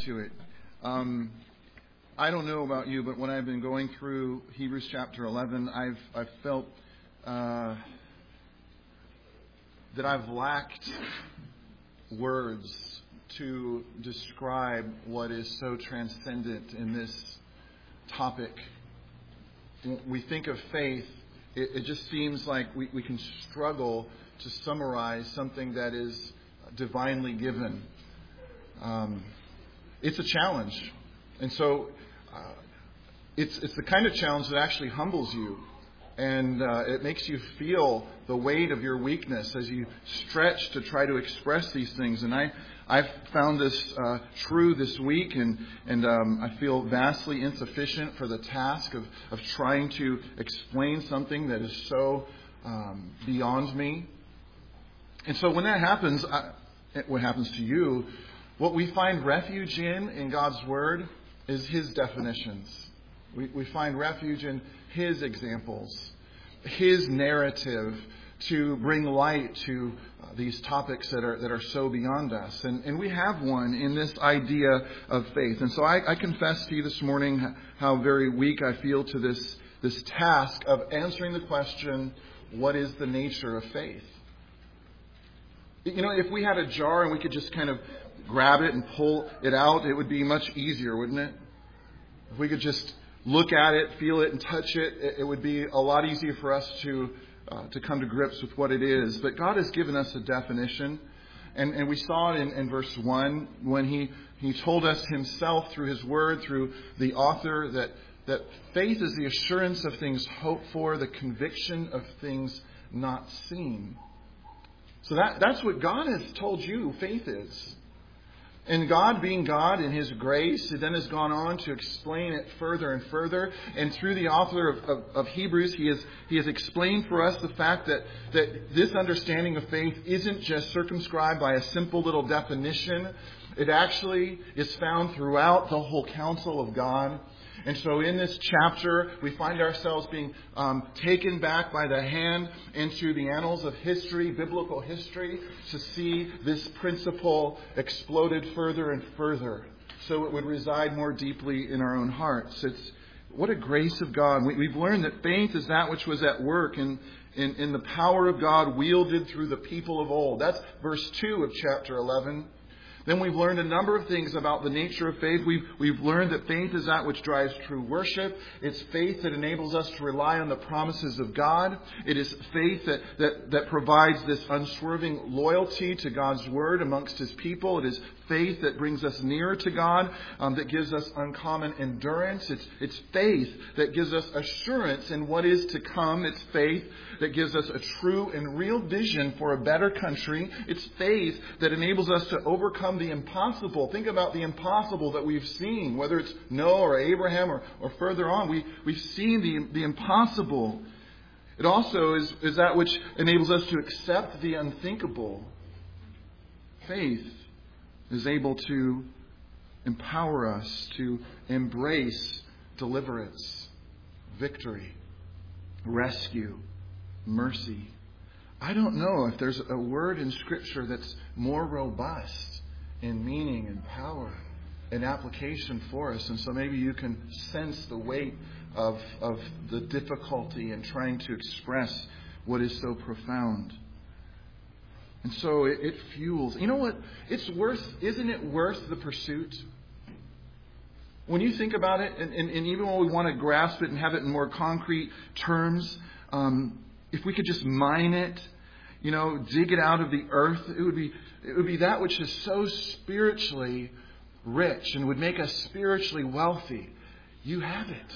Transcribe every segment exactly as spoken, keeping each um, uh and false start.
to it. Um, I don't know about you, but when I've been going through Hebrews chapter eleven, I've I've felt uh, that I've lacked words to describe what is so transcendent in this topic. When we think of faith, it, it just seems like we, we can struggle to summarize something that is divinely given. Um, it's a challenge. And so uh, it's it's the kind of challenge that actually humbles you. And uh, it makes you feel the weight of your weakness as you stretch to try to express these things. And I, I've found this uh, true this week, and, and um, I feel vastly insufficient for the task of, of trying to explain something that is so um, beyond me. And so when that happens, I, what happens to you, what we find refuge in, in God's Word, is His definitions. We, we find refuge in His examples, His narrative to bring light to uh, these topics that are that are so beyond us. And, and we have one in this idea of faith. And so I, I confess to you this morning how very weak I feel to this, this task of answering the question, what is the nature of faith? You know, if we had a jar and we could just kind of grab it and pull it out, it would be much easier, wouldn't it? If we could just look at it, feel it, and touch it, it would be a lot easier for us to uh, to come to grips with what it is. But God has given us a definition, and, and we saw it in, in verse one when he, he told us Himself through His Word, through the author, that, that faith is the assurance of things hoped for, the conviction of things not seen. So that, that's what God has told you faith is. And God, being God in His grace, then has gone on to explain it further and further. And through the author of, of, of Hebrews, he has, he has explained for us the fact that, that this understanding of faith isn't just circumscribed by a simple little definition. It actually is found throughout the whole counsel of God. And so in this chapter, we find ourselves being um, taken back by the hand into the annals of history, biblical history, to see this principle exploded further and further so it would reside more deeply in our own hearts. It's what a grace of God. We, we've learned that faith is that which was at work in, in, in the power of God wielded through the people of old. That's verse two of chapter eleven. Then we've learned a number of things about the nature of faith. We've, we've learned that faith is that which drives true worship. It's faith that enables us to rely on the promises of God. It is faith that, that, that provides this unswerving loyalty to God's Word amongst His people. It is faith that brings us nearer to God, um, that gives us uncommon endurance. It's, it's faith that gives us assurance in what is to come. It's faith that gives us a true and real vision for a better country. It's faith that enables us to overcome the impossible. Think about the impossible that we've seen, whether it's Noah or Abraham or, or further on. We, we've seen the, the impossible. It also is, is that which enables us to accept the unthinkable. Faith is able to empower us to embrace deliverance, victory, rescue, mercy. I don't know if there's a word in Scripture that's more robust in meaning and power and application for us. And so maybe you can sense the weight of, of the difficulty in trying to express what is so profound. And so it, it fuels. You know what? It's worth, isn't it worth the pursuit? When you think about it, and, and, and even when we want to grasp it and have it in more concrete terms, um, if we could just mine it, you know, dig it out of the earth, it would be it would be that which is so spiritually rich and would make us spiritually wealthy. You have it.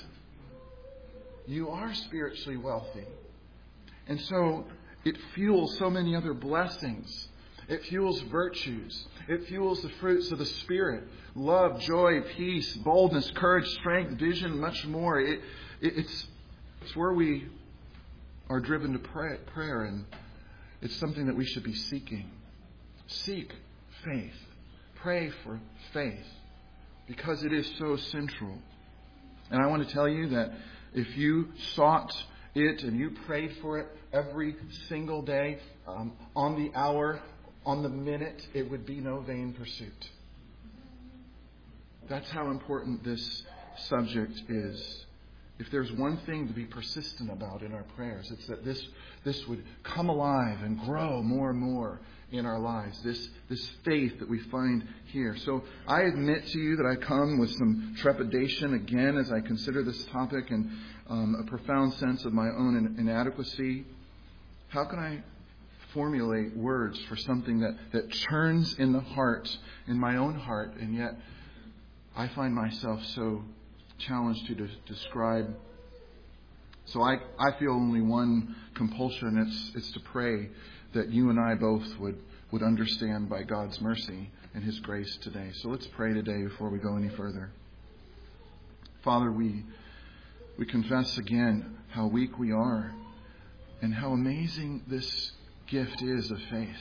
You are spiritually wealthy. And so it fuels so many other blessings. It fuels virtues. It fuels the fruits of the Spirit. Love, joy, peace, boldness, courage, strength, vision, much more. It, it, it's, it's where we are driven to pray, prayer, and it's something that we should be seeking. Seek faith. Pray for faith, because it is so central. And I want to tell you that if you sought it and you prayed for it every single day, um, on the hour, on the minute, it would be no vain pursuit. That's how important this subject is. If there's one thing to be persistent about in our prayers, it's that this this would come alive and grow more and more in our lives. This this faith that we find here. So I admit to you that I come with some trepidation again as I consider this topic and um, a profound sense of my own inadequacy. How can I formulate words for something that, that churns in the heart, in my own heart, and yet I find myself so challenged to de- describe. So I, I feel only one compulsion. It's it's to pray that you and I both would, would understand by God's mercy and His grace today. So let's pray today before we go any further. Father, we we confess again how weak we are and how amazing this gift is of faith.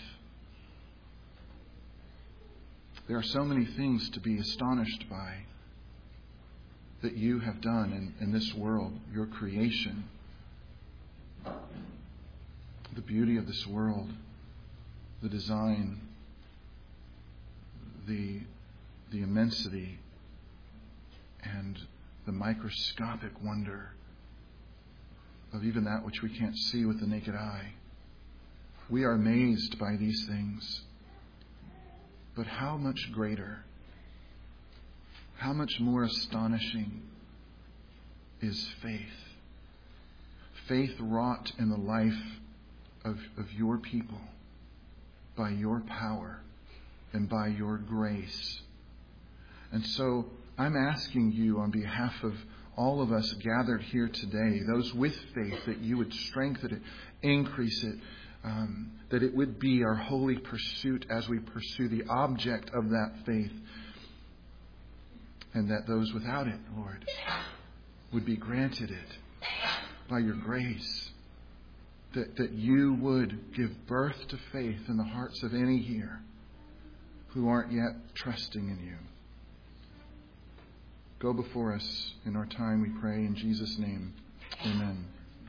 There are so many things to be astonished by that you have done in, in this world, your creation. The beauty of this world, the design, the, the immensity, and the microscopic wonder of even that which we can't see with the naked eye. We are amazed by these things. But how much greater, how much more astonishing is faith? Faith wrought in the life of, of your people by your power and by your grace. And so I'm asking you on behalf of all of us gathered here today, those with faith, that you would strengthen it, increase it, um, that it would be our holy pursuit as we pursue the object of that faith. And that those without it, Lord, would be granted it by your grace. That, that you would give birth to faith in the hearts of any here who aren't yet trusting in you. Go before us in our time, we pray, in Jesus' name. Amen.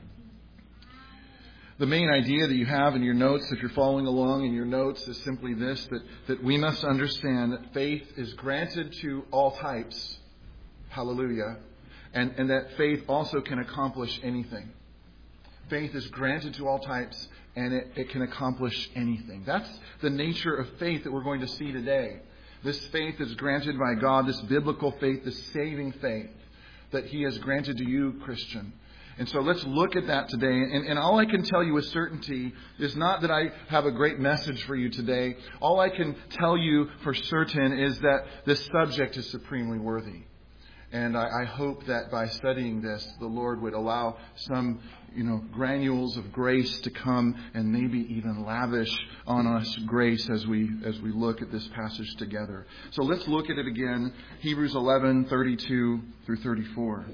The main idea that you have in your notes, if you're following along in your notes, is simply this, that, that we must understand that faith is granted to all types. Hallelujah. And, and that faith also can accomplish anything. Faith is granted to all types, and it, it can accomplish anything. That's the nature of faith that we're going to see today. This faith is granted by God, this biblical faith, this saving faith that He has granted to you, Christian. And so let's look at that today. And, and all I can tell you with certainty is not that I have a great message for you today. All I can tell you for certain is that this subject is supremely worthy. And I, I hope that by studying this, the Lord would allow some, you know, granules of grace to come and maybe even lavish on us grace as we as we look at this passage together. So let's look at it again. Hebrews eleven, thirty-two through thirty-four.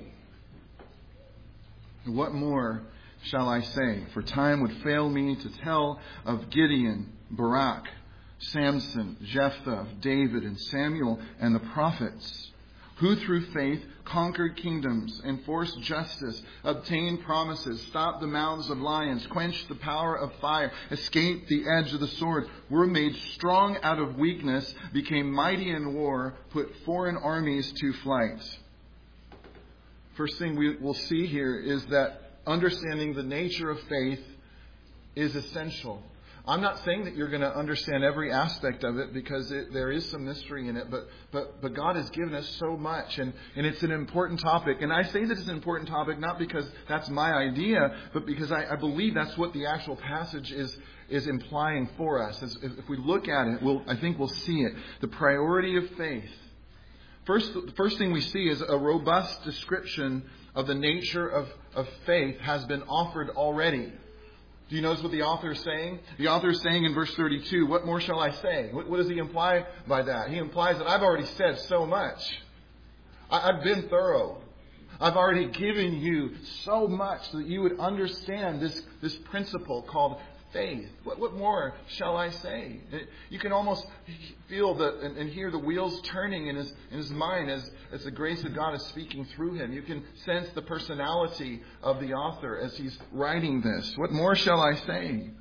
What more shall I say? For time would fail me to tell of Gideon, Barak, Samson, Jephthah, David, and Samuel, and the prophets, who through faith conquered kingdoms, enforced justice, obtained promises, stopped the mouths of lions, quenched the power of fire, escaped the edge of the sword, were made strong out of weakness, became mighty in war, put foreign armies to flight. First thing we will see here is that understanding the nature of faith is essential. I'm not saying that you're going to understand every aspect of it, because it, there is some mystery in it, but, but but God has given us so much, and, and it's an important topic. And I say that it's an important topic not because that's my idea, but because I, I believe that's what the actual passage is is implying for us. As, if, if we look at it, we'll, I think we'll see it. The priority of faith. First, the first thing we see is a robust description of the nature of, of faith has been offered already. Do you notice what the author is saying? The author is saying in verse thirty-two, what more shall I say? What, what does he imply by that? He implies that I've already said so much. I, I've been thorough. I've already given you so much so that you would understand this, this principle called faith. What, what more shall I say? You can almost feel the, and, and hear the wheels turning in his, in his mind as, as the grace of God is speaking through him. You can sense the personality of the author as he's writing this. What more shall I say?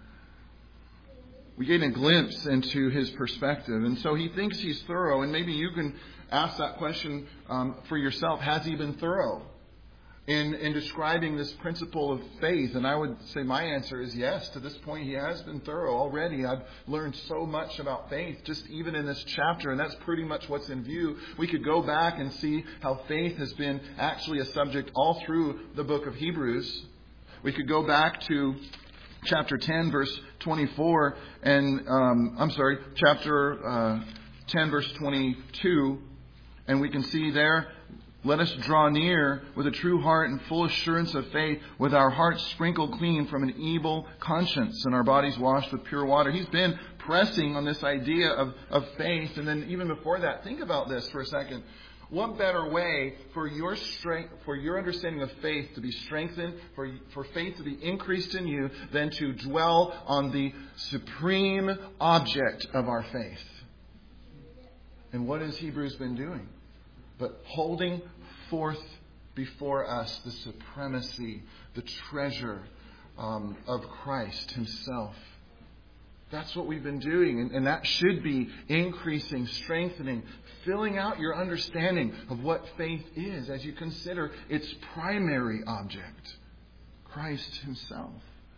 We gain a glimpse into his perspective. And so he thinks he's thorough. And maybe you can ask that question um, for yourself. Has he been thorough in, in describing this principle of faith? And I would say my answer is yes. To this point, he has been thorough already. I've learned so much about faith just even in this chapter, and that's pretty much what's in view. We could go back and see how faith has been actually a subject all through the book of Hebrews. We could go back to chapter ten, verse twenty-four, and um, I'm sorry, chapter uh, ten, verse twenty-two, and we can see there, let us draw near with a true heart and full assurance of faith, with our hearts sprinkled clean from an evil conscience and our bodies washed with pure water. He's been pressing on this idea of, of faith. And then even before that, think about this for a second. What better way for your strength, for your understanding of faith to be strengthened, for, for faith to be increased in you, than to dwell on the supreme object of our faith? And what has Hebrews been doing? But holding forth before us the supremacy, the treasure um, of Christ himself. That's what we've been doing. And, and that should be increasing, strengthening, filling out your understanding of what faith is as you consider its primary object, Christ himself.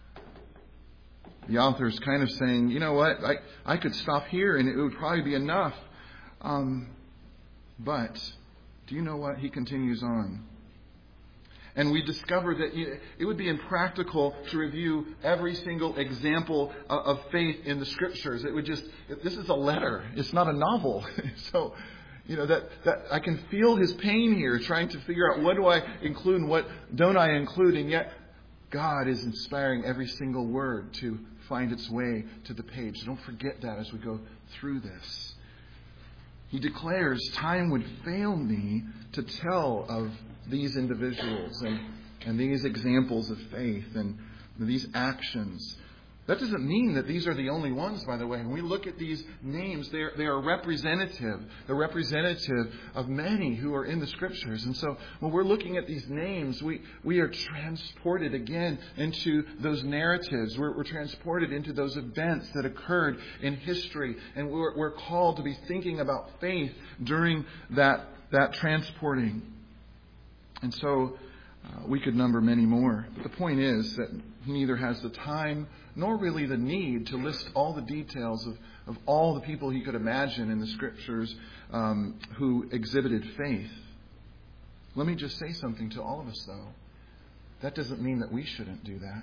The author is kind of saying, you know what, I, I could stop here and it would probably be enough. Um, but do you know what? He continues on. And we discover that it would be impractical to review every single example of faith in the Scriptures. It would just, this is a letter. It's not a novel. So, you know, that, that I can feel his pain here, trying to figure out what do I include and what don't I include. And yet, God is inspiring every single word to find its way to the page. Don't forget that as we go through this. He declares, time would fail me to tell of these individuals and, and these examples of faith and these actions. That doesn't mean that these are the only ones, by the way. When we look at these names, they are, they are representative. They're representative of many who are in the Scriptures. And so when we're looking at these names, we, we are transported again into those narratives. We're, we're transported into those events that occurred in history. And we're, we're called to be thinking about faith during that, that transporting. And so uh, we could number many more. But the point is that he neither has the time nor really the need to list all the details of, of all the people he could imagine in the Scriptures um, who exhibited faith. Let me just say something to all of us, though. That doesn't mean that we shouldn't do that.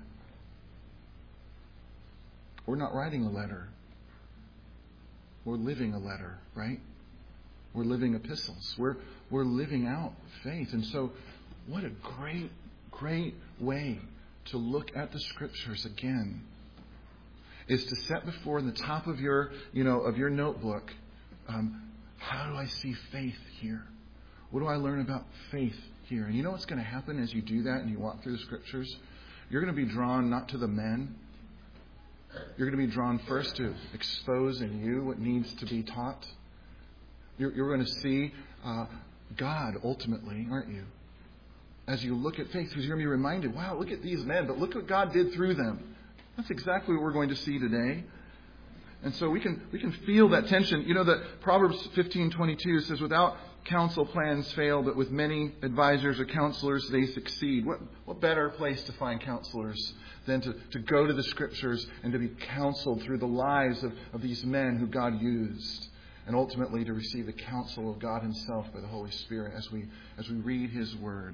We're not writing a letter. We're living a letter, right? We're living epistles. We're, we're living out faith. And so what a great, great way to look at the Scriptures again is to set before in the top of your, you know, of your notebook, um, how do I see faith here? What do I learn about faith here? And you know what's going to happen as you do that and you walk through the Scriptures? You're going to be drawn not to the men. You're going to be drawn first to expose in you what needs to be taught. You're, you're going to see uh, God ultimately, aren't you? As you look at faith, because you're going to be reminded, wow, look at these men, but look what God did through them. That's exactly what we're going to see today. And so we can we can feel that tension. You know that Proverbs fifteen twenty-two says, without counsel plans fail, but with many advisors or counselors they succeed. What what better place to find counselors than to, to go to the Scriptures and to be counseled through the lives of, of these men who God used, and ultimately to receive the counsel of God himself by the Holy Spirit as we as we read his word.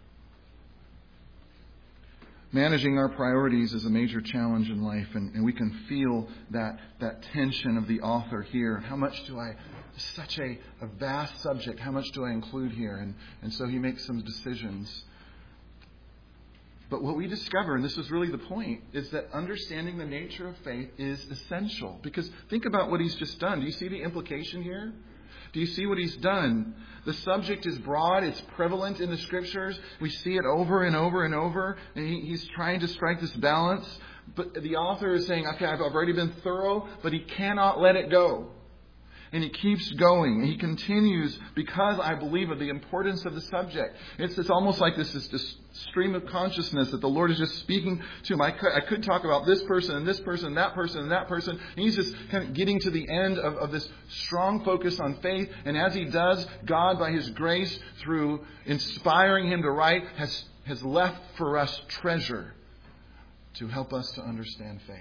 Managing our priorities is a major challenge in life, and, and we can feel that that tension of the author here. How much do I, such a, a vast subject, how much do I include here? And, and so he makes some decisions. But what we discover, and this is really the point, is that understanding the nature of faith is essential. Because think about what he's just done. Do you see the implication here? Do you see what he's done? The subject is broad. It's prevalent in the Scriptures. We see it over and over and over. And he, he's trying to strike this balance. But the author is saying, okay, I've already been thorough, but he cannot let it go. And he keeps going. He continues because I believe of the importance of the subject. It's, it's almost like this is this stream of consciousness that the Lord is just speaking to him. I could, I could talk about this person and this person and that person and that person. And he's just kind of getting to the end of, of this strong focus on faith. And as he does, God, by his grace, through inspiring him to write, has, has left for us treasure to help us to understand faith.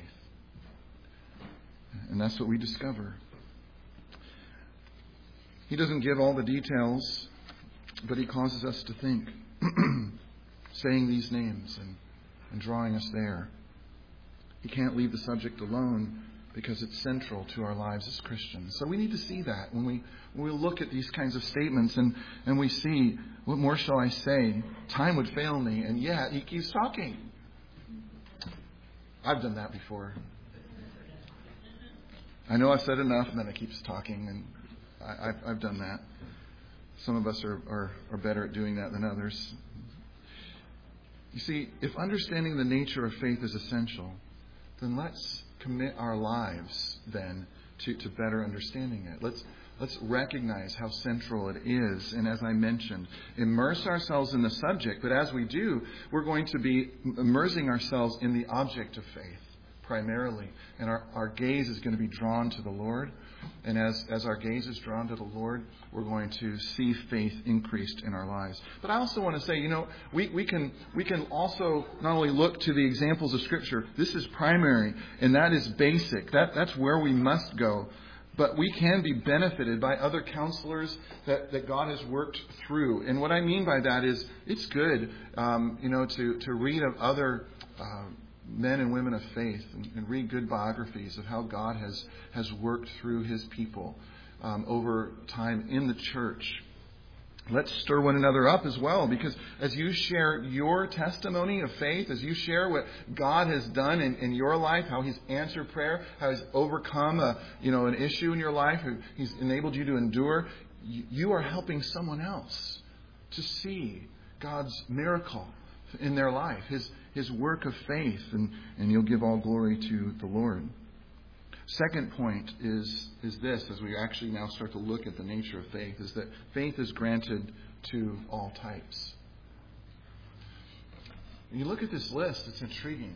And that's what we discover. He doesn't give all the details, but he causes us to think, saying these names and, and drawing us there. He can't leave the subject alone because it's central to our lives as Christians. So we need to see that when we when we look at these kinds of statements and, and we see, what more shall I say? Time would fail me, and yet he keeps talking. I've done that before. I know I've said enough, and then it keeps talking, and I, I've, I've done that. Some of us are, are, are better at doing that than others. You see, if understanding the nature of faith is essential, then let's commit our lives then to, to better understanding it. Let's let's recognize how central it is, and as I mentioned, immerse ourselves in the subject. But as we do, we're going to be immersing ourselves in the object of faith primarily, and our, our gaze is going to be drawn to the Lord. And as, as our gaze is drawn to the Lord, we're going to see faith increased in our lives. But I also want to say, you know, we, we can we can also not only look to the examples of Scripture. This is primary, and that is basic. That that's where we must go. But we can be benefited by other counselors that, that God has worked through. And what I mean by that is, it's good, um, you know, to, to read of other uh, men and women of faith and, and read good biographies of how God has, has worked through his people um, over time in the church. Let's stir one another up as well, because as you share your testimony of faith, as you share what God has done in, in your life, how he's answered prayer, how he's overcome a, you know, an issue in your life, how he's enabled you to endure, you, you are helping someone else to see God's miracle in their life, his his work of faith, and, and you'll give all glory to the Lord. Second point is, is this, as we actually now start to look at the nature of faith, is that faith is granted to all types. When you look at this list, it's intriguing.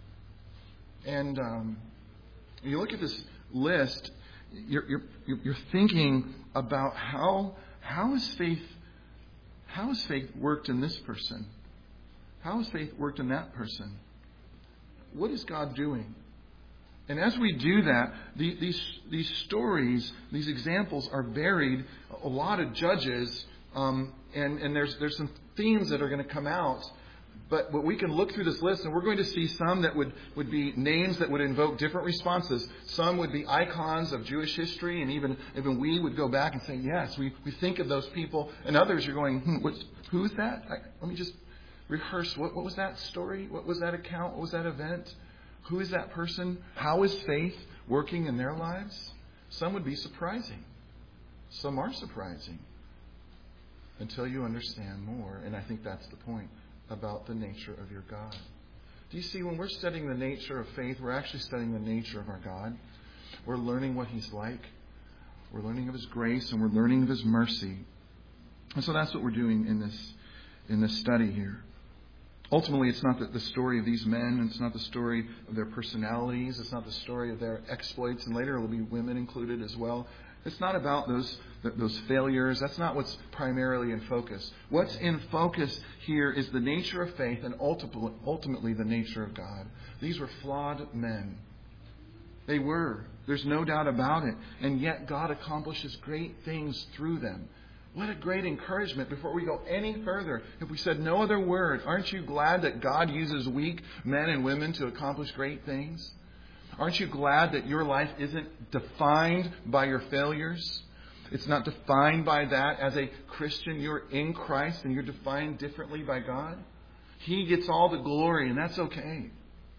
And um, when you look at this list, you're, you're, you're thinking about how, how is faith, how has faith worked in this person? How has faith worked in that person? What is God doing? And as we do that, the, these these stories, these examples are varied. A lot of judges, um, and and there's there's some themes that are going to come out. But but we can look through this list, and we're going to see some that would, would be names that would invoke different responses. Some would be icons of Jewish history, and even even we would go back and say, yes, we, we think of those people. And others, you're going, hmm, what's, who's that? I, let me just rehearse. What, what was that story? What was that account? What was that event? Who is that person? How is faith working in their lives? Some would be surprising. Some are surprising until you understand more. And I think that's the point about the nature of your God. Do you see, when we're studying the nature of faith, we're actually studying the nature of our God. We're learning what he's like. We're learning of his grace, and we're learning of his mercy. And so that's what we're doing in this in this study here. Ultimately, it's not the, the story of these men, and it's not the story of their personalities, it's not the story of their exploits, and later there will be women included as well. It's not about those those failures. That's not what's primarily in focus. What's in focus here is the nature of faith, and ultimately, ultimately the nature of God. These were flawed men. They were. There's no doubt about it. And yet God accomplishes great things through them. What a great encouragement. Before we go any further, if we said no other word, aren't you glad that God uses weak men and women to accomplish great things? Aren't you glad that your life isn't defined by your failures? It's not defined by that. As a Christian, you're in Christ and you're defined differently by God. He gets all the glory, and that's okay.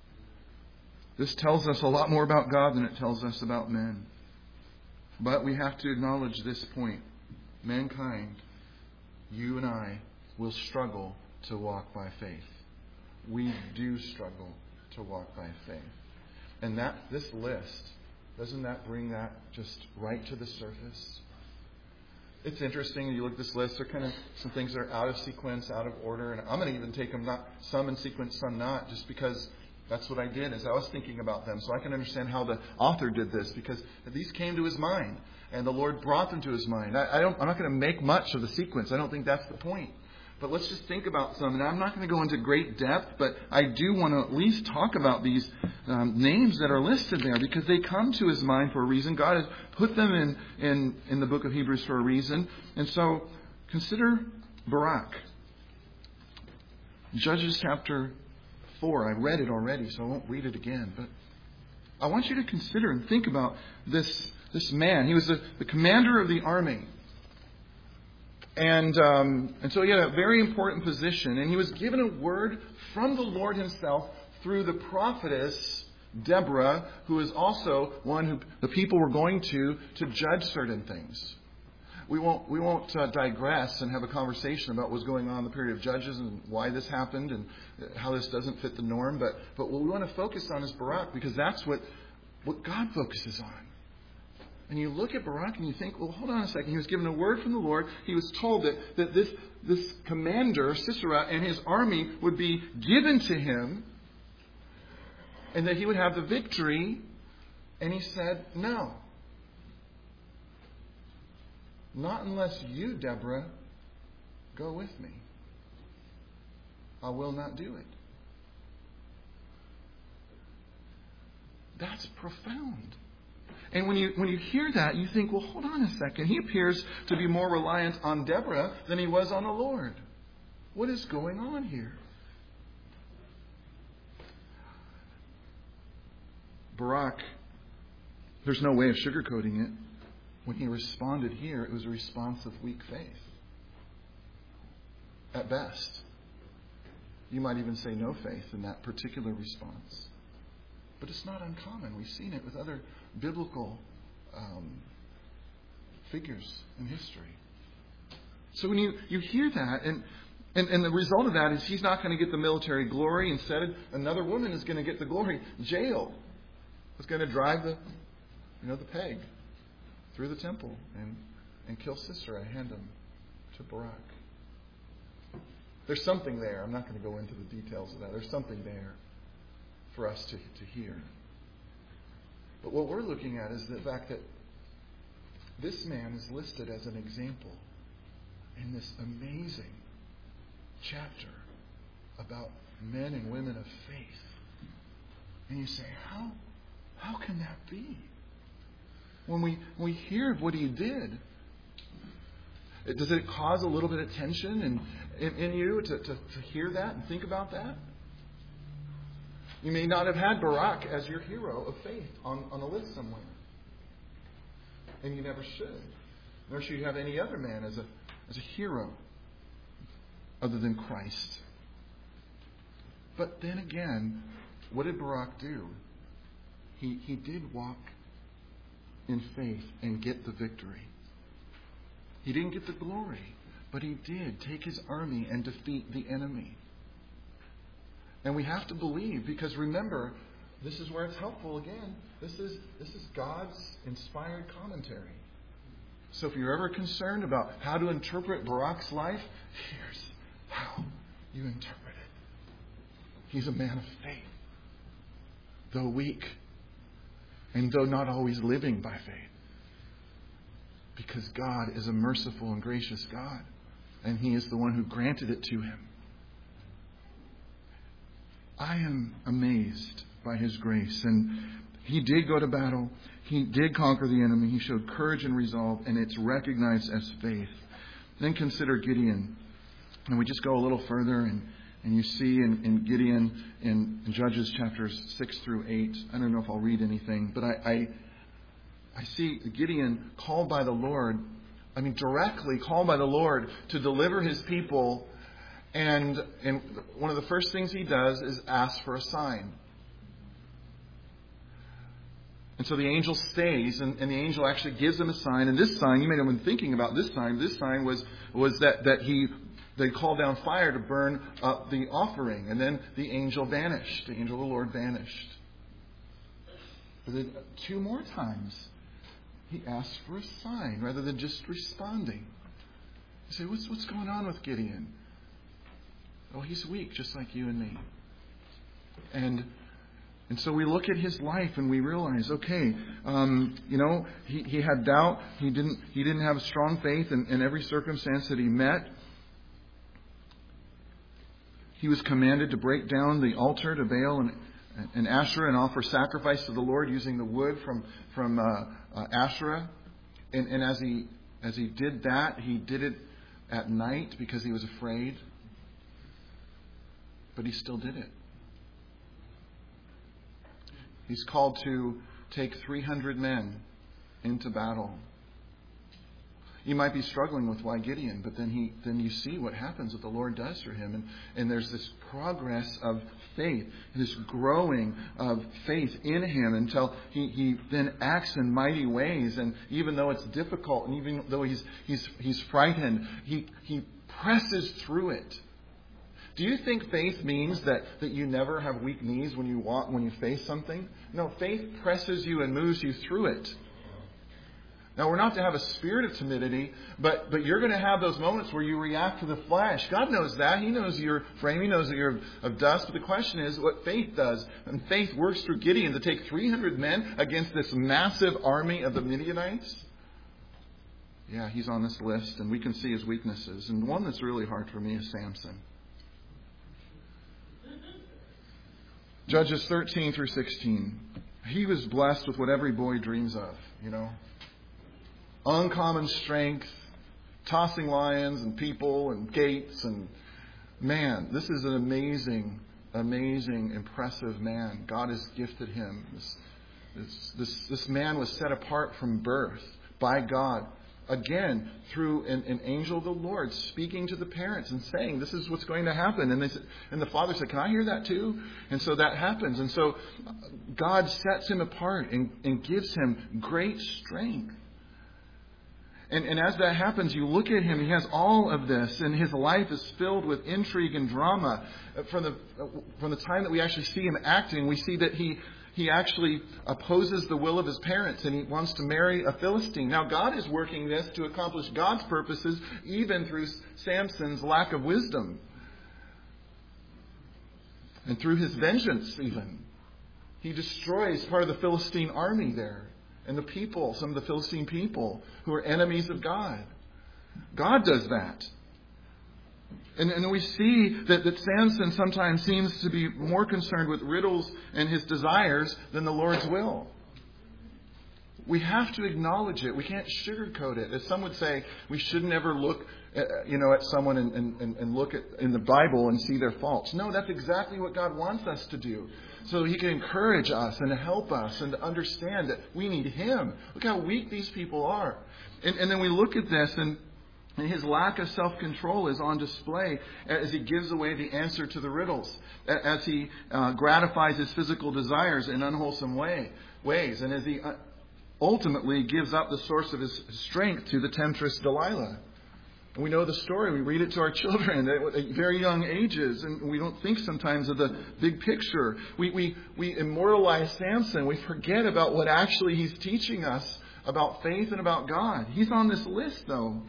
This tells us a lot more about God than it tells us about men. But we have to acknowledge this point. Mankind, you and I, will struggle to walk by faith. We do struggle to walk by faith. And that this list Doesn't that bring that just right to the surface? It's interesting. You look at this list. There are kind of some things that are out of sequence, out of order. And I'm going to even take them not some in sequence, some not, just because that's what I did as I was thinking about them. So I can understand how the author did this, because these came to his mind and the Lord brought them to his mind. I, I don't, I'm not going to make much of the sequence. I don't think that's the point. But let's just think about some. And I'm not going to go into great depth, but I do want to at least talk about these um, names that are listed there, because they come to his mind for a reason. God has put them in, in, in the book of Hebrews for a reason. And so consider Barak. Judges chapter four. I read it already, so I won't read it again. But I want you to consider and think about this, this man. He was the, the commander of the army. And um, and so he had a very important position. And he was given a word from the Lord himself through the prophetess Deborah, who is also one who the people were going to to judge certain things. We won't we won't uh, digress and have a conversation about what's going on in the period of Judges and why this happened and how this doesn't fit the norm. But but what we want to focus on is Barak, because that's what what God focuses on. And you look at Barak and you think, well, hold on a second. He was given a word from the Lord. He was told that, that this, this commander, Sisera, and his army would be given to him and that he would have the victory. And he said, no. Not unless you, Deborah, go with me. I will not do it. That's profound. And when you when you hear that, you think, well, hold on a second. He appears to be more reliant on Deborah than he was on the Lord. What is going on here? Barak, there's no way of sugarcoating it. When he responded here, it was a response of weak faith. At best. You might even say no faith in that particular response. But it's not uncommon. We've seen it with other biblical um, figures in history. So when you, you hear that, and, and, and the result of that is he's not going to get the military glory. Instead, another woman is going to get the glory. Jael is going to drive the, you know, the peg through the temple and, and kill Sisera, hand him to Barak. There's something there. I'm not going to go into the details of that. There's something there for us to, to hear. But what we're looking at is the fact that this man is listed as an example in this amazing chapter about men and women of faith. And you say, how, how can that be? When we, when we hear of what he did, does it cause a little bit of tension in, in, in you to, to, to hear that and think about that? You may not have had Barak as your hero of faith on, on a list somewhere. And you never should. Nor should you have any other man as a, as a hero other than Christ. But then again, what did Barak do? He, he did walk in faith and get the victory. He didn't get the glory, but he did take his army and defeat the enemy. And we have to believe, because remember, this is where it's helpful again. This is this is God's inspired commentary. So if you're ever concerned about how to interpret Barak's life, here's how you interpret it. He's a man of faith, though weak, and though not always living by faith. Because God is a merciful and gracious God, and He is the one who granted it to him. I am amazed by His grace. And he did go to battle. He did conquer the enemy. He showed courage and resolve, and it's recognized as faith. Then consider Gideon. And we just go a little further, and, and you see in, in Gideon in, in Judges chapters six through eight. I don't know if I'll read anything, but I, I, I see Gideon called by the Lord, I mean directly called by the Lord to deliver his people. And, and one of the first things he does is ask for a sign. And so the angel stays, and, and the angel actually gives him a sign. And this sign, you may have been thinking about this sign. This sign was was that, that he they called down fire to burn up the offering. And then the angel vanished. The angel of the Lord vanished. But then two more times, he asks for a sign rather than just responding. You say, what's, what's going on with Gideon? Oh, he's weak, just like you and me. And and so we look at his life and we realize, okay, um, you know, he, he had doubt. He didn't he didn't have a strong faith in, in every circumstance that he met. He was commanded to break down the altar to Baal and, and Asherah and offer sacrifice to the Lord using the wood from from uh, uh, Asherah. And, and as he as he did that, he did it at night because he was afraid. But he still did it. He's called to take three hundred men into battle. You might be struggling with why Gideon, but then he then you see what happens, what the Lord does for him. And, and there's this progress of faith, this growing of faith in him until he, he then acts in mighty ways. And even though it's difficult, and even though he's he's he's frightened, he he presses through it. Do you think faith means that, that you never have weak knees when you walk, when you face something? No, faith presses you and moves you through it. Now, we're not to have a spirit of timidity, but, but you're going to have those moments where you react to the flesh. God knows that. He knows your frame. He knows that you're of dust. But the question is what faith does. And faith works through Gideon to take three hundred men against this massive army of the Midianites. Yeah, he's on this list, and we can see his weaknesses. And one that's really hard for me is Samson. Judges thirteen through sixteen. He was blessed with what every boy dreams of, you know. Uncommon strength, tossing lions and people and gates. And man, this is an amazing, amazing, impressive man. God has gifted him. This, this, this, this man was set apart from birth by God. Again, through an, an angel of the Lord speaking to the parents and saying, this is what's going to happen. And they said, and the father said, can I hear that too? And so that happens. And so God sets him apart and, and gives him great strength. And, and as that happens, you look at him, he has all of this, and his life is filled with intrigue and drama. From the, from the time that we actually see him acting, we see that he... He actually opposes the will of his parents, and he wants to marry a Philistine. Now, God is working this to accomplish God's purposes, even through Samson's lack of wisdom. And through his vengeance, even. He destroys part of the Philistine army there. And the people, some of the Philistine people, who are enemies of God. God does that. And, and we see that, that Samson sometimes seems to be more concerned with riddles and his desires than the Lord's will. We have to acknowledge it. We can't sugarcoat it. As some would say, we should never look at, you know, at someone and, and, and look at in the Bible and see their faults. No, that's exactly what God wants us to do. So He can encourage us and help us and to understand that we need Him. Look how weak these people are. And, and then we look at this and And his lack of self-control is on display as he gives away the answer to the riddles, as he uh, gratifies his physical desires in unwholesome way, ways, and as he uh, ultimately gives up the source of his strength to the temptress Delilah. And we know the story. We read it to our children at very young ages, and we don't think sometimes of the big picture. We, we, we immortalize Samson. We forget about what actually he's teaching us about faith and about God. He's on this list, though.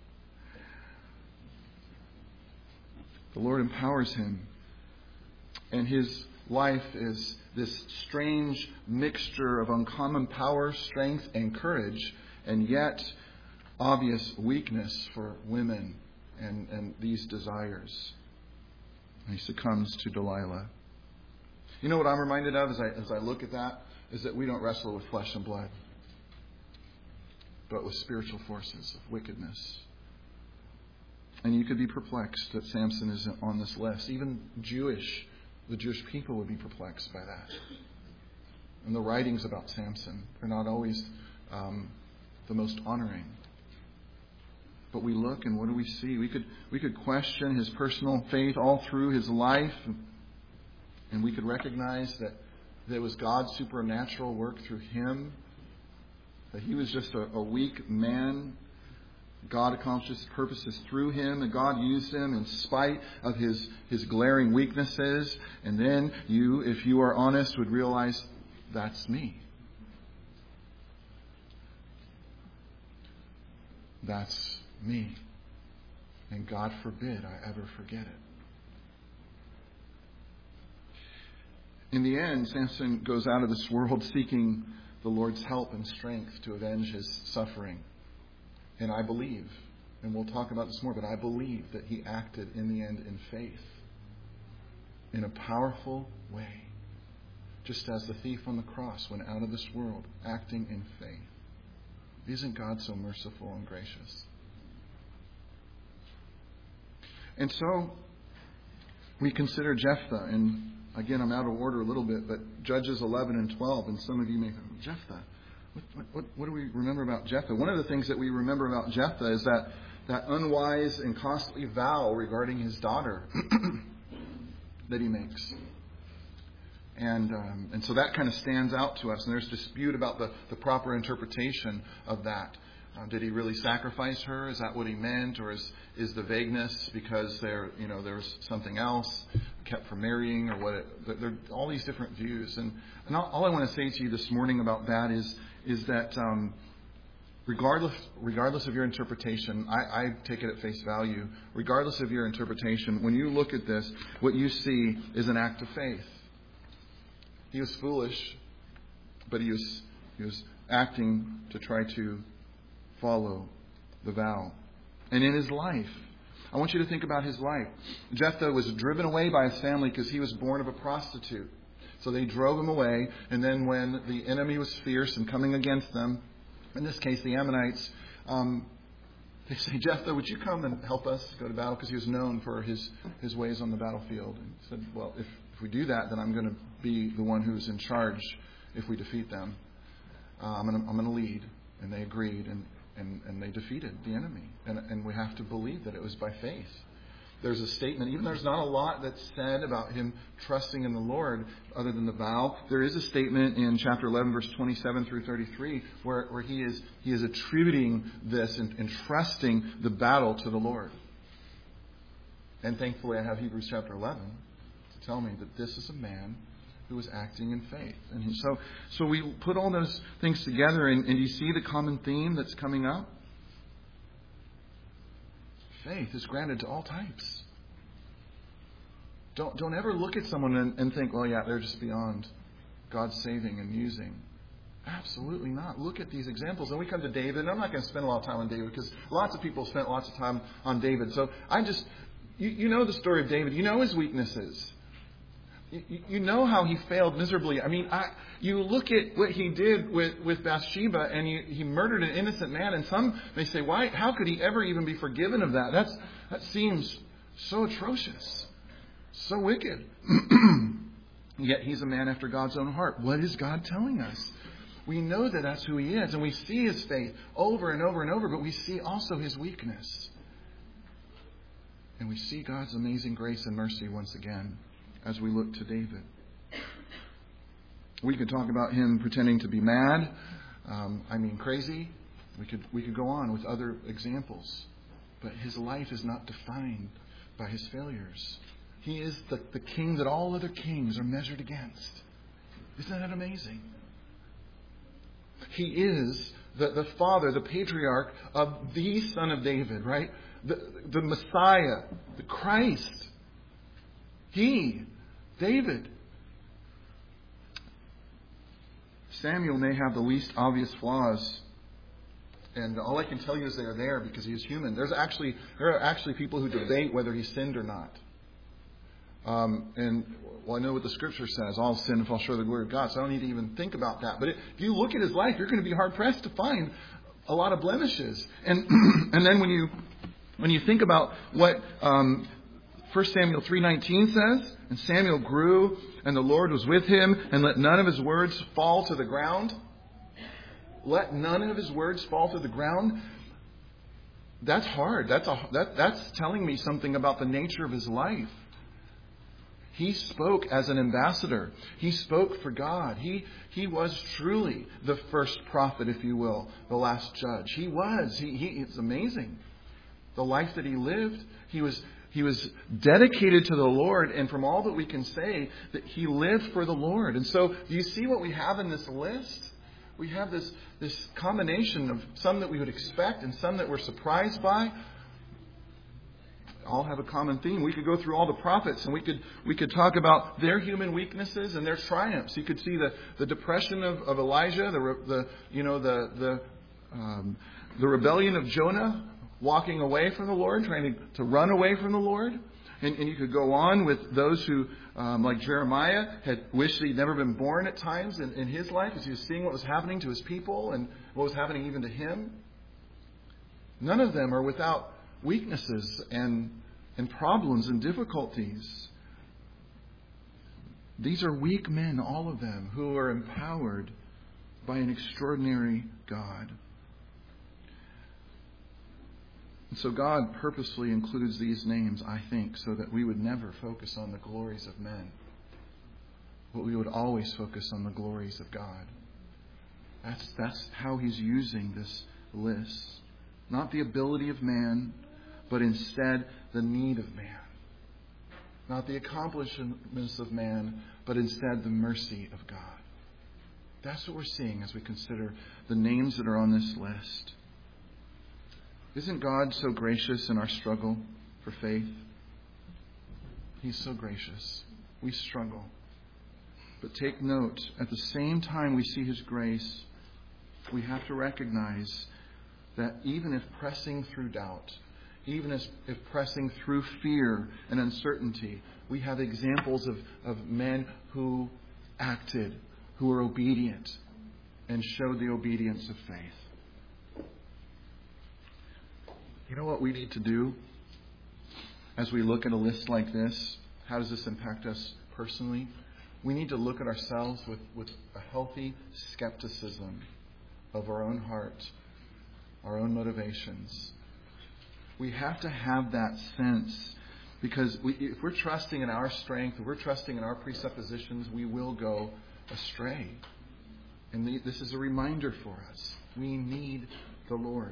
The Lord empowers him. And his life is this strange mixture of uncommon power, strength, and courage, and yet obvious weakness for women and, and these desires. And he succumbs to Delilah. You know what I'm reminded of as I, as I look at that? Is that we don't wrestle with flesh and blood, but with spiritual forces of wickedness. And you could be perplexed that Samson is on this list. Even Jewish, the Jewish people would be perplexed by that. And the writings about Samson are not always um, the most honoring. But we look and what do we see? We could we could question his personal faith all through his life. And we could recognize that there was God's supernatural work through him. That he was just a, a weak man. God accomplished His purposes through him, and God used him in spite of his, his glaring weaknesses. And then you, if you are honest, would realize, that's me. That's me. And God forbid I ever forget it. In the end, Samson goes out of this world seeking the Lord's help and strength to avenge his suffering. And I believe, and we'll talk about this more, but I believe that he acted in the end in faith, in a powerful way, just as the thief on the cross went out of this world acting in faith. Isn't God so merciful and gracious? And so we consider Jephthah, and again, I'm out of order a little bit, but Judges eleven and twelve, and some of you may think, Jephthah, what, what, what do we remember about Jephthah? One of the things that we remember about Jephthah is that, that unwise and costly vow regarding his daughter that he makes. And um, and so that kind of stands out to us, and there's dispute about the, the proper interpretation of that. Uh, did he really sacrifice her? Is that what he meant? Or is is the vagueness because there, you know, there's something else kept from marrying, or what? It, there are all these different views, and and all, all I want to say to you this morning about that is is that um, regardless regardless of your interpretation, I, I take it at face value. Regardless of your interpretation, when you look at this, what you see is an act of faith. He was foolish, but he was he was acting to try to follow the vow. And in his life, I want you to think about his life. Jephthah was driven away by his family because he was born of a prostitute. So they drove him away, and then when the enemy was fierce and coming against them, in this case the Ammonites, um, they say, Jephthah, would you come and help us go to battle? Because he was known for his, his ways on the battlefield. And he said, well, if, if we do that, then I'm going to be the one who's in charge if we defeat them. Uh, I'm going to, I'm going to lead. And they agreed, and, and, and they defeated the enemy. And, and we have to believe that it was by faith. There's a statement, even though there's not a lot that's said about him trusting in the Lord other than the vow, there is a statement in chapter eleven, verse twenty-seven through thirty-three, where, where he is he is attributing this and, and trusting the battle to the Lord. And thankfully I have Hebrews chapter eleven to tell me that this is a man who was acting in faith. And he, so so we put all those things together, and, and you see the common theme that's coming up? Faith is granted to all types. Don't don't ever look at someone and, and think, well, yeah, they're just beyond God's saving and using. Absolutely not. Look at these examples. And we come to David, and I'm not going to spend a lot of time on David because lots of people spent lots of time on David. So I just, you, you know the story of David. You know his weaknesses. You, you know how he failed miserably. I mean, I, you look at what he did with, with Bathsheba, and he, he murdered an innocent man. And some may say, "Why? How could he ever even be forgiven of that?" That's that seems so atrocious, so wicked. Yet he's a man after God's own heart. What is God telling us? We know that that's who he is, and we see his faith over and over and over. But we see also his weakness, and we see God's amazing grace and mercy once again as we look to David. We could talk about him pretending to be mad. Um, I mean, crazy. We could we could go on with other examples. But his life is not defined by his failures. He is the, the king that all other kings are measured against. Isn't that amazing? He is the, the father, the patriarch of the son of David, right? The, the Messiah, the Christ. He, David. Samuel may have the least obvious flaws, and all I can tell you is they are there because he is human. There's actually there are actually people who debate whether he sinned or not. Um, and well, I know what the Scripture says: all sin and fall short of the glory of God. So I don't need to even think about that. But if you look at his life, you're going to be hard pressed to find a lot of blemishes. And and then when you when you think about what um, First Samuel three nineteen says, and Samuel grew, and the Lord was with him, and let none of his words fall to the ground. Let none of his words fall to the ground. That's hard. That's a, that, that's telling me something about the nature of his life. He spoke as an ambassador. He spoke for God. He he was truly the first prophet, if you will, the last judge. He was. He, he it's amazing. The life that he lived, he was he was dedicated to the Lord, and from all that we can say, that he lived for the Lord. And so, do you see what we have in this list? We have this, this combination of some that we would expect and some that we're surprised by. All have a common theme. We could go through all the prophets and we could we could talk about their human weaknesses and their triumphs. You could see the, the depression of, of Elijah, the the you know the the um, the rebellion of Jonah, walking away from the Lord, trying to, to run away from the Lord. And, and you could go on with those who, um, like Jeremiah, had wished he'd never been born at times in, in his life as he was seeing what was happening to his people and what was happening even to him. None of them are without weaknesses and and problems and difficulties. These are weak men, all of them, who are empowered by an extraordinary God. And so God purposely includes these names, I think, so that we would never focus on the glories of men, but we would always focus on the glories of God. That's, that's how He's using this list. Not the ability of man, but instead the need of man. Not the accomplishments of man, but instead the mercy of God. That's what we're seeing as we consider the names that are on this list. Isn't God so gracious in our struggle for faith? He's so gracious. We struggle. But take note, at the same time we see His grace, we have to recognize that even if pressing through doubt, even if, if pressing through fear and uncertainty, we have examples of, of men who acted, who were obedient, and showed the obedience of faith. You know what we need to do as we look at a list like this? How does this impact us personally? We need to look at ourselves with, with a healthy skepticism of our own heart, our own motivations. We have to have that sense, because we, if we're trusting in our strength, if we're trusting in our presuppositions, we will go astray. And the, this is a reminder for us. We need the Lord.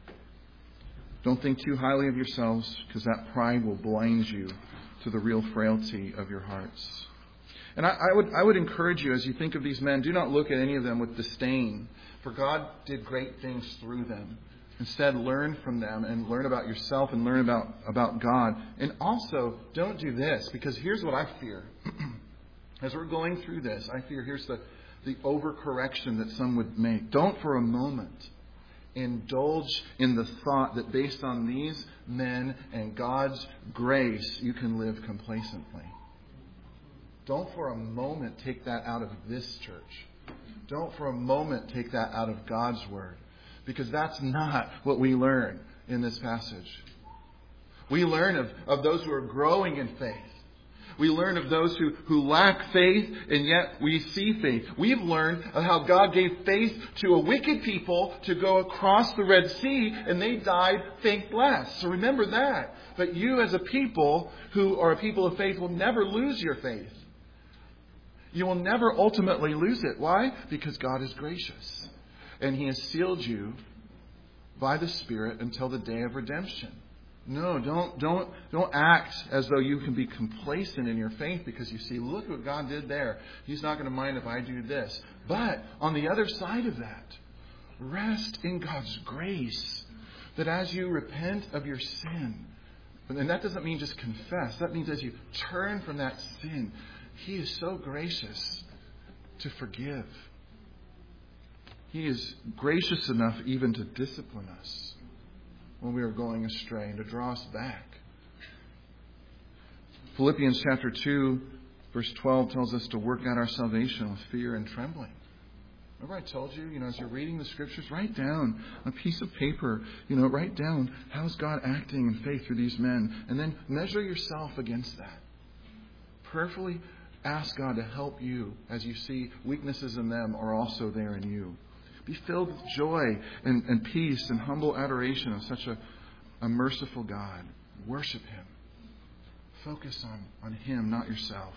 Don't think too highly of yourselves, because that pride will blind you to the real frailty of your hearts. And I, I would I would encourage you, as you think of these men, do not look at any of them with disdain, for God did great things through them. Instead, learn from them and learn about yourself and learn about, about God. And also, don't do this, because here's what I fear. As we're going through this, I fear here's the, the overcorrection that some would make. Don't for a moment indulge in the thought that based on these men and God's grace, you can live complacently. Don't for a moment take that out of this church. Don't for a moment take that out of God's Word. Because that's not what we learn in this passage. We learn of, of those who are growing in faith. We learn of those who, who lack faith, and yet we see faith. We've learned of how God gave faith to a wicked people to go across the Red Sea, and they died faithless. So remember that. But you as a people who are a people of faith will never lose your faith. You will never ultimately lose it. Why? Because God is gracious. And He has sealed you by the Spirit until the day of redemption. No, don't don't don't act as though you can be complacent in your faith because you see, look what God did there. He's not going to mind if I do this. But on the other side of that, rest in God's grace. That as you repent of your sin, and that doesn't mean just confess. That means as you turn from that sin, He is so gracious to forgive. He is gracious enough even to discipline us when we are going astray and to draw us back. Philippians chapter two, verse twelve tells us to work out our salvation with fear and trembling. Remember I told you, you know, as you're reading the Scriptures, write down on a piece of paper, you know, write down how's God acting in faith through these men, and then measure yourself against that. Prayerfully ask God to help you as you see weaknesses in them are also there in you. Be filled with joy and, and peace and humble adoration of such a, a merciful God. Worship Him. Focus on, on Him, not yourself.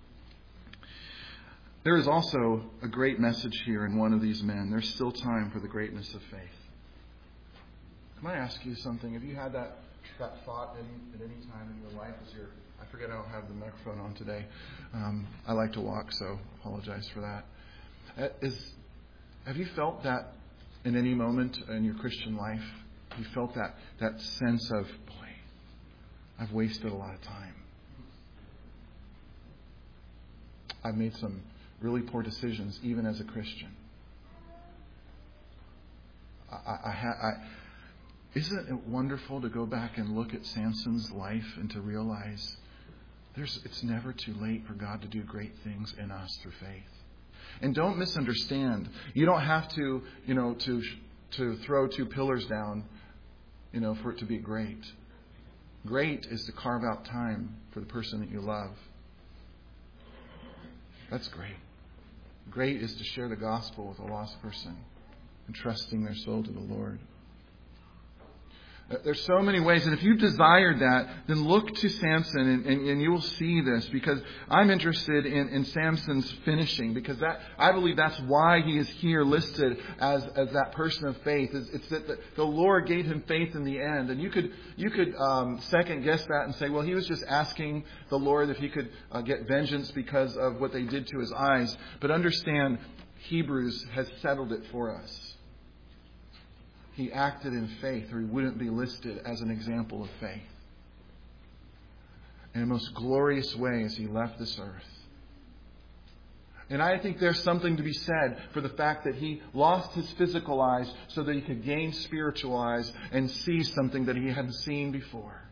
There is also a great message here in one of these men. There's still time for the greatness of faith. Can I ask you something? Have you had that, that thought any, at any time in your life as you're... I forget I don't have the microphone on today. Um, I like to walk, so apologize for that. Is... Have you felt that in any moment in your Christian life? You felt that, that sense of, boy, I've wasted a lot of time. I've made some really poor decisions, even as a Christian. I, I, I, isn't it wonderful to go back and look at Samson's life and to realize there's, it's never too late for God to do great things in us through faith. And don't misunderstand. You don't have to, you know, to to throw two pillars down, you know, for it to be great. Great is to carve out time for the person that you love. That's great. Great is to share the gospel with a lost person, entrusting their soul to the Lord. There's so many ways, and if you've desired that, then look to Samson, and, and, and you will see this, because I'm interested in, in Samson's finishing, because that I believe that's why he is here listed as, as that person of faith. It's, it's that the, the Lord gave him faith in the end, and you could you could um, second guess that and say, well, he was just asking the Lord if he could uh, get vengeance because of what they did to his eyes. But understand, Hebrews has settled it for us. He acted in faith, or he wouldn't be listed as an example of faith. In a most glorious way as he left this earth. And I think there's something to be said for the fact that he lost his physical eyes so that he could gain spiritual eyes and see something that he hadn't seen before.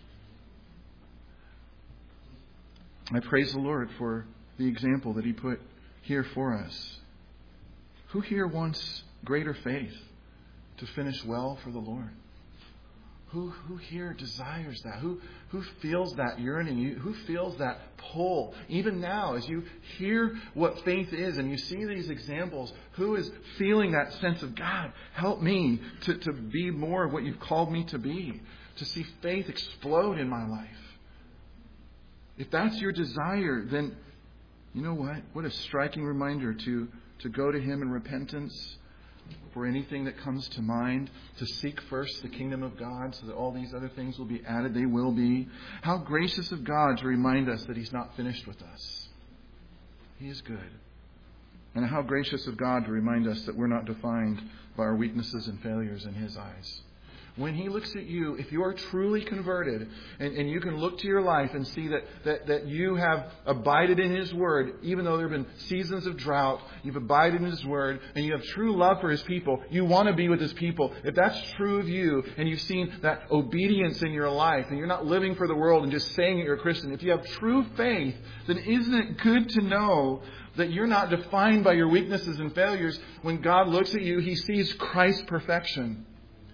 I praise the Lord for the example that he put here for us. Who here wants greater faith to finish well for the Lord? Who who here desires that? Who who feels that yearning? Who feels that pull? Even now, as you hear what faith is and you see these examples, who is feeling that sense of, God, help me to, to be more of what you've called me to be, to see faith explode in my life? If that's your desire, then you know what? What a striking reminder to, to go to Him in repentance for anything that comes to mind, to seek first the kingdom of God so that all these other things will be added. They will be. How gracious of God to remind us that He's not finished with us. He is good. And how gracious of God to remind us that we're not defined by our weaknesses and failures in His eyes. When He looks at you, if you are truly converted, and, and you can look to your life and see that, that, that you have abided in His Word, even though there have been seasons of drought, you've abided in His Word, and you have true love for His people, you want to be with His people. If that's true of you, and you've seen that obedience in your life, and you're not living for the world and just saying that you're a Christian, if you have true faith, then isn't it good to know that you're not defined by your weaknesses and failures? When God looks at you, He sees Christ's perfection.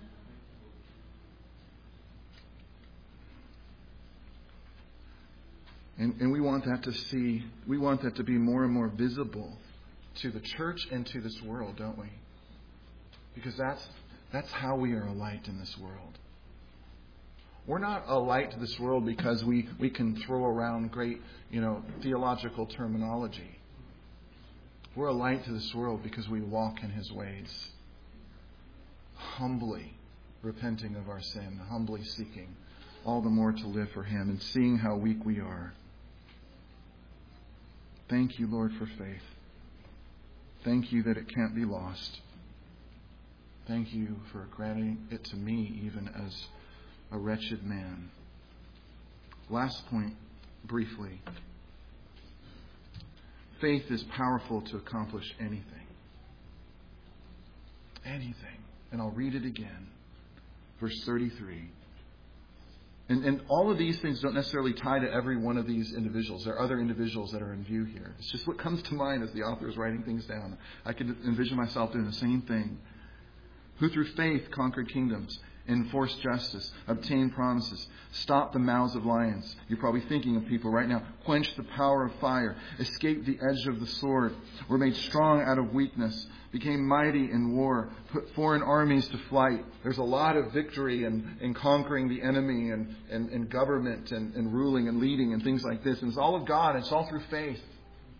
And, and we want that to see, we want that to be more and more visible to the church and to this world, don't we? Because that's that's how we are a light in this world. We're not a light to this world because we, we can throw around great, you know, theological terminology. We're a light to this world because we walk in His ways. Humbly repenting of our sin, humbly seeking all the more to live for Him and seeing how weak we are. Thank you, Lord, for faith. Thank you that it can't be lost. Thank you for granting it to me even as a wretched man. Last point, briefly. Faith is powerful to accomplish anything. Anything. And I'll read it again. Verse thirty-three. And, and all of these things don't necessarily tie to every one of these individuals. There are other individuals that are in view here. It's just what comes to mind as the author is writing things down. I can envision myself doing the same thing. Who through faith conquered kingdoms, enforced justice, obtained promises, stopped the mouths of lions. You're probably thinking of people right now. Quenched the power of fire, escaped the edge of the sword, were made strong out of weakness, became mighty in war, put foreign armies to flight. There's a lot of victory in, in conquering the enemy and, and, and government and, and ruling and leading and things like this. And it's all of God. It's all through faith.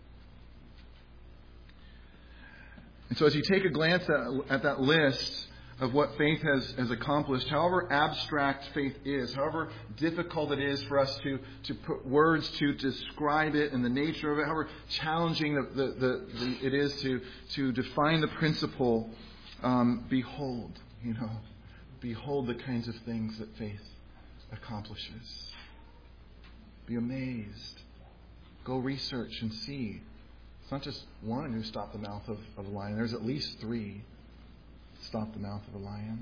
And so as you take a glance at, at that list, of what faith has, has accomplished, however abstract faith is, however difficult it is for us to, to put words to describe it and the nature of it, however challenging the, the, the, the, it is to, to define the principle, um, behold, you know, behold the kinds of things that faith accomplishes. Be amazed. Go research and see. It's not just one who stopped the mouth of, of a lion. There's at least three. Stop the mouth of a lion.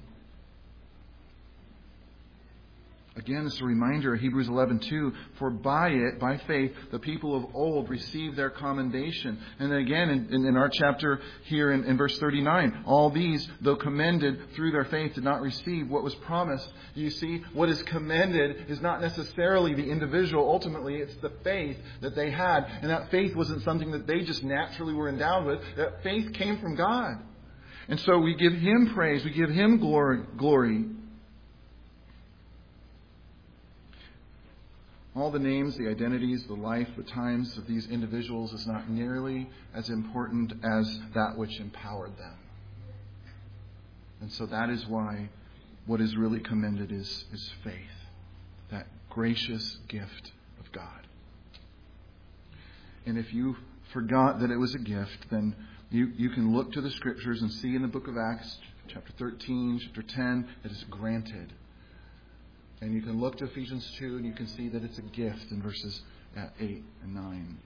Again, it's a reminder, Hebrews eleven two, for by it, by faith, the people of old received their commendation. And then again, in, in our chapter here in, in verse thirty-nine, all these, though commended through their faith, did not receive what was promised. You see, what is commended is not necessarily the individual. Ultimately, it's the faith that they had. And that faith wasn't something that they just naturally were endowed with. That faith came from God. And so we give Him praise. We give Him glory. glory. All the names, the identities, the life, the times of these individuals is not nearly as important as that which empowered them. And so that is why what is really commended is, is faith. That gracious gift of God. And if you forgot that it was a gift, then you, you can look to the Scriptures and see in the book of Acts, chapter thirteen, chapter ten, that it's granted. And you can look to Ephesians two and you can see that it's a gift in verses eight and nine.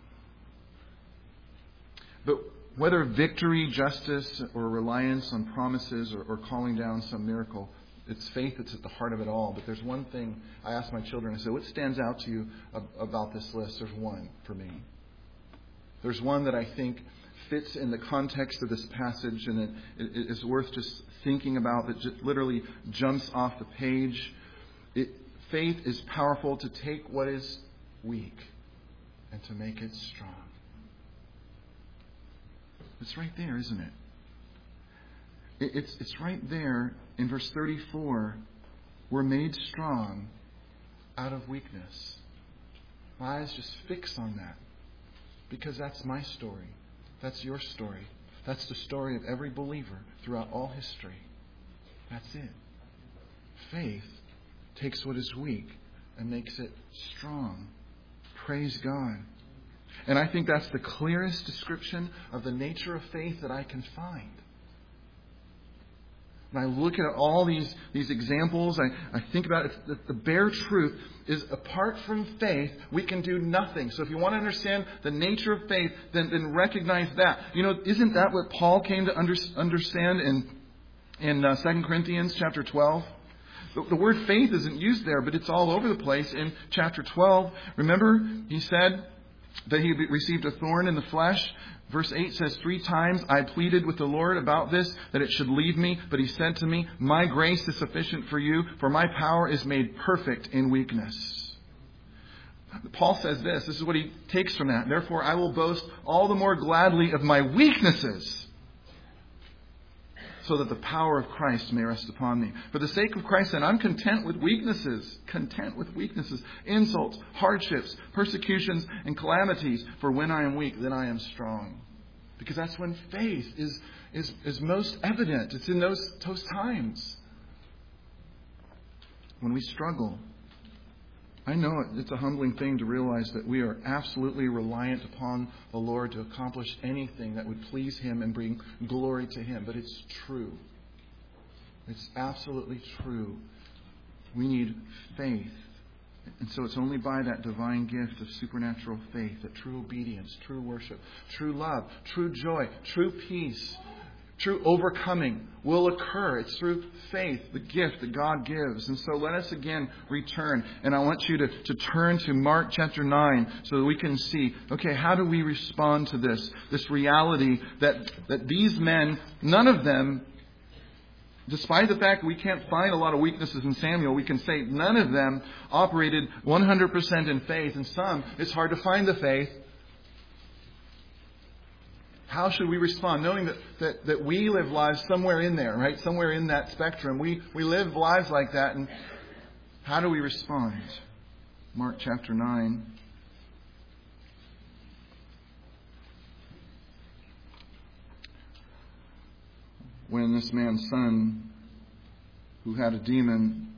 But whether victory, justice, or reliance on promises or, or calling down some miracle, it's faith that's at the heart of it all. But there's one thing I asked my children. I said, what stands out to you about this list? There's one for me. There's one that I think fits in the context of this passage and it, it is worth just thinking about, that just literally jumps off the page. It, faith is powerful to take what is weak and to make it strong. It's right there, isn't it? it it's, it's right there in verse thirty-four. We're made strong out of weakness. My eyes just fix on that because that's my story. That's your story. That's the story of every believer throughout all history. That's it. Faith takes what is weak and makes it strong. Praise God. And I think that's the clearest description of the nature of faith that I can find. When I look at all these, these examples, I, I think about it. The, the bare truth is apart from faith, we can do nothing. So if you want to understand the nature of faith, then, then recognize that. You know, isn't that what Paul came to under, understand in, in uh, Second Corinthians chapter twelve? The word faith isn't used there, but it's all over the place in chapter twelve. Remember, he said that he received a thorn in the flesh. Verse eight says, three times I pleaded with the Lord about this, that it should leave me. But he said to me, my grace is sufficient for you, for my power is made perfect in weakness. Paul says this. This is what he takes from that. Therefore, I will boast all the more gladly of my weaknesses, so that the power of Christ may rest upon me. For the sake of Christ, then, I'm content with weaknesses, content with weaknesses, insults, hardships, persecutions, and calamities. For when I am weak, then I am strong. Because that's when faith is, is, is most evident. It's in those, those times when we struggle. I know it's a humbling thing to realize that we are absolutely reliant upon the Lord to accomplish anything that would please Him and bring glory to Him. But it's true. It's absolutely true. We need faith. And so it's only by that divine gift of supernatural faith that true obedience, true worship, true love, true joy, true peace, true overcoming will occur. It's through faith, the gift that God gives. And so let us again return. And I want you to, to turn to Mark chapter nine so that we can see, okay, how do we respond to this? This reality that, that these men, none of them, despite the fact that we can't find a lot of weaknesses in Samuel, we can say none of them operated one hundred percent in faith. And some, it's hard to find the faith. How should we respond? Knowing that, that, that we live lives somewhere in there, right? Somewhere in that spectrum. We, we live lives like that. And how do we respond? Mark chapter nine. when this man's son, who had a demon,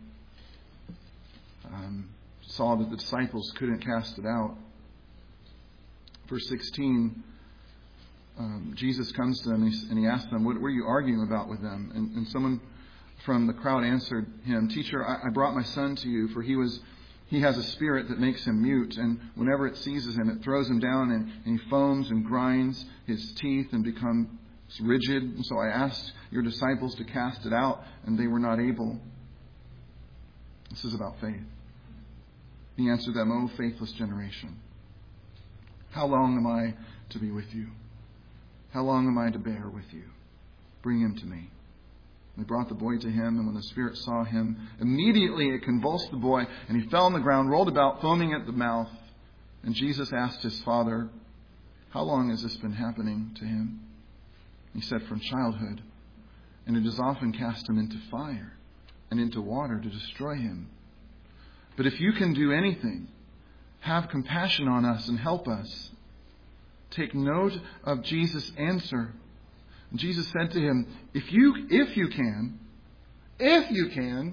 um, saw that the disciples couldn't cast it out. Verse sixteen, um, Jesus comes to them and he, and he asks them, what were you arguing about with them? And, and someone from the crowd answered him, Teacher, I, I brought my son to you, for he was he has a spirit that makes him mute, and whenever it seizes him, it throws him down, and, and he foams and grinds his teeth and becomes rigid. And so I asked your disciples to cast it out, and they were not able. This is about faith. He answered them, O faithless generation, how long am I to be with you? How long am I to bear with you? Bring him to me. They brought the boy to him, and when the spirit saw him, immediately it convulsed the boy, and he fell on the ground, rolled about, foaming at the mouth. And Jesus asked his father, how long has this been happening to him? He said, from childhood, and it has often cast him into fire and into water to destroy him. But if you can do anything, have compassion on us and help us. Take note of Jesus' answer. Jesus said to him, if you, if you can, if you can.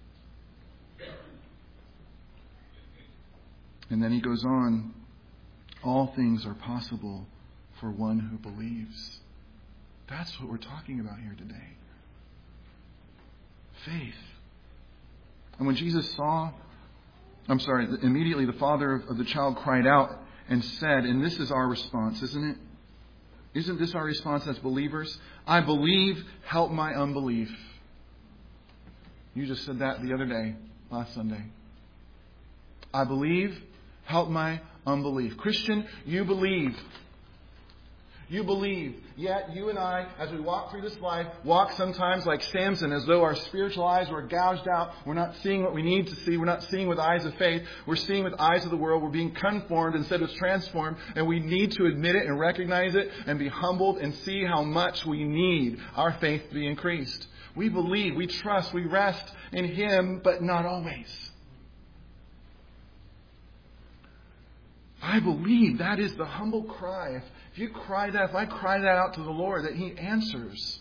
And then he goes on, all things are possible for one who believes. That's what we're talking about here today. Faith. And when Jesus saw, I'm sorry, immediately the father of the child cried out and said, and this is our response, isn't it? Isn't this our response as believers? I believe, help my unbelief. You just said that the other day, last Sunday. I believe, help my unbelief. Christian, you believe. You believe. Yet you and I, as we walk through this life, walk sometimes like Samson, as though our spiritual eyes were gouged out. We're not seeing what we need to see. We're not seeing with eyes of faith. We're seeing with eyes of the world. We're being conformed instead of transformed. And we need to admit it and recognize it and be humbled and see how much we need our faith to be increased. We believe, we trust, we rest in Him, but not always. I believe that is the humble cry. If, if you cry that, if I cry that out to the Lord, that He answers.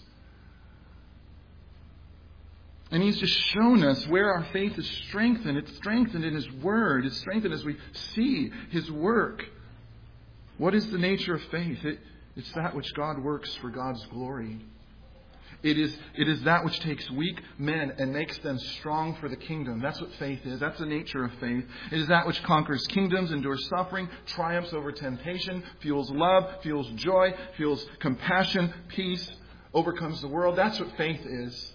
And He's just shown us where our faith is strengthened. It's strengthened in His Word. It's strengthened as we see His work. What is the nature of faith? It, it's that which God works for God's glory. It is, it is that which takes weak men and makes them strong for the kingdom. That's what faith is. That's the nature of faith. It is that which conquers kingdoms, endures suffering, triumphs over temptation, fuels love, fuels joy, fuels compassion, peace, overcomes the world. That's what faith is.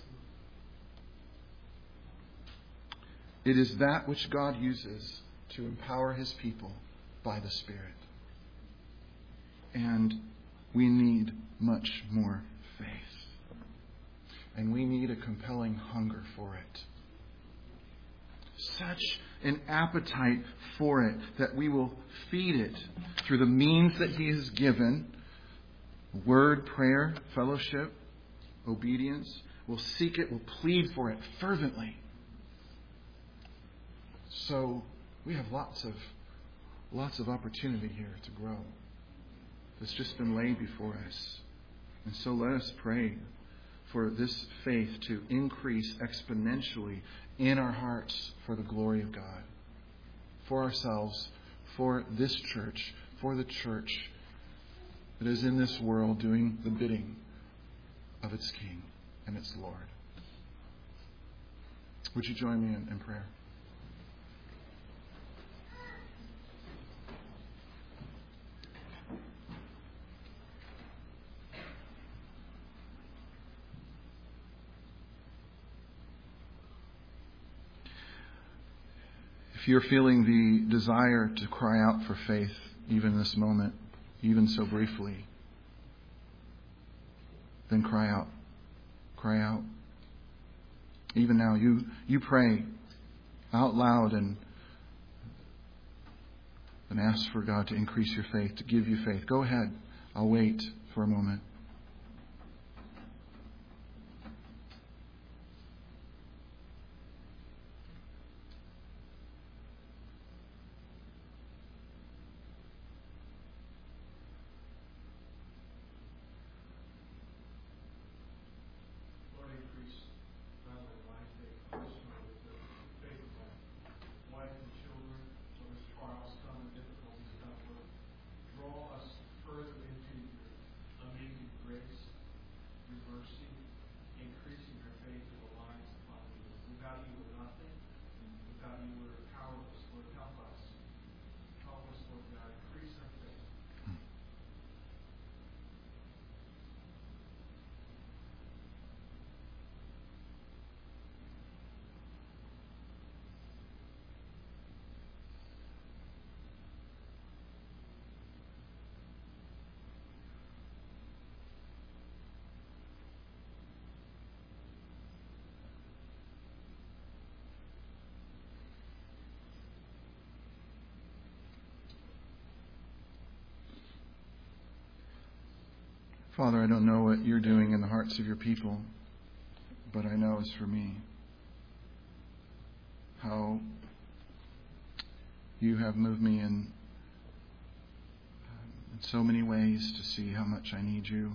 It is that which God uses to empower His people by the Spirit. And we need much more faith. And we need a compelling hunger for it. Such an appetite for it that we will feed it through the means that He has given. Word, prayer, fellowship, obedience. We'll seek it, we'll plead for it fervently. So we have lots of lots of opportunity here to grow. That's just been laid before us. And so let us pray for this faith to increase exponentially in our hearts for the glory of God. For ourselves, for this church, for the church that is in this world doing the bidding of its King and its Lord. Would you join me in, in prayer? If you're feeling the desire to cry out for faith, even in this moment, even so briefly, then cry out. Cry out. Even now, you, you pray out loud and, and ask for God to increase your faith, to give you faith. Go ahead. I'll wait for a moment. Father, I don't know what you're doing in the hearts of your people, but I know as for me how you have moved me in, in so many ways to see how much I need you.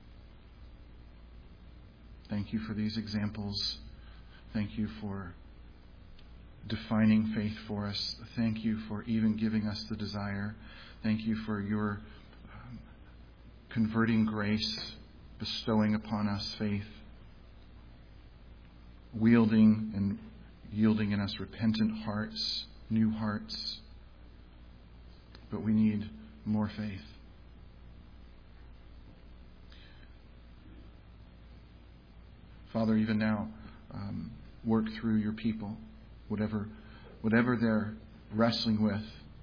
Thank you for these examples. Thank you for defining faith for us. Thank you for even giving us the desire. Thank you for your um, converting grace, bestowing upon us faith, wielding and yielding in us repentant hearts, new hearts. But we need more faith. Father, even now, um, work through your people, whatever, whatever they're wrestling with.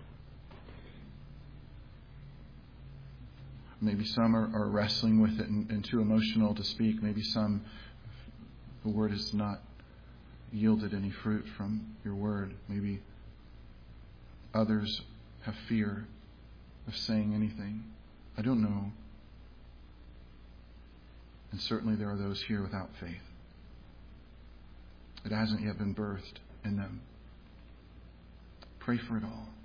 Maybe some are, are wrestling with it and, and too emotional to speak. Maybe some, the word has not yielded any fruit from your word. Maybe others have fear of saying anything. I don't know. And certainly there are those here without faith. It hasn't yet been birthed in them. Pray for it all.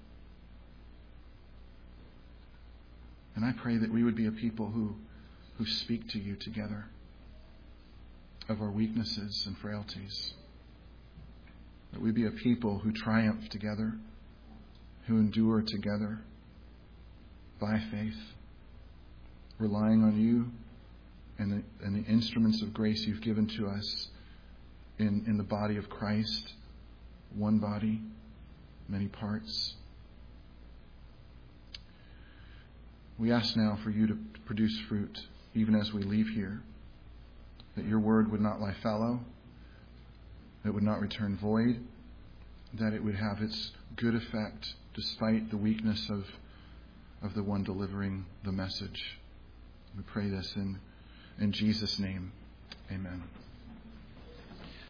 And I pray that we would be a people who, who speak to you together of our weaknesses and frailties. That we be a people who triumph together, who endure together by faith, relying on you and the, and the instruments of grace you've given to us in, in the body of Christ, one body, many parts. We ask now for you to produce fruit, even as we leave here, that your word would not lie fallow, that it would not return void, that it would have its good effect despite the weakness of, of the one delivering the message. We pray this in, in Jesus' name. Amen.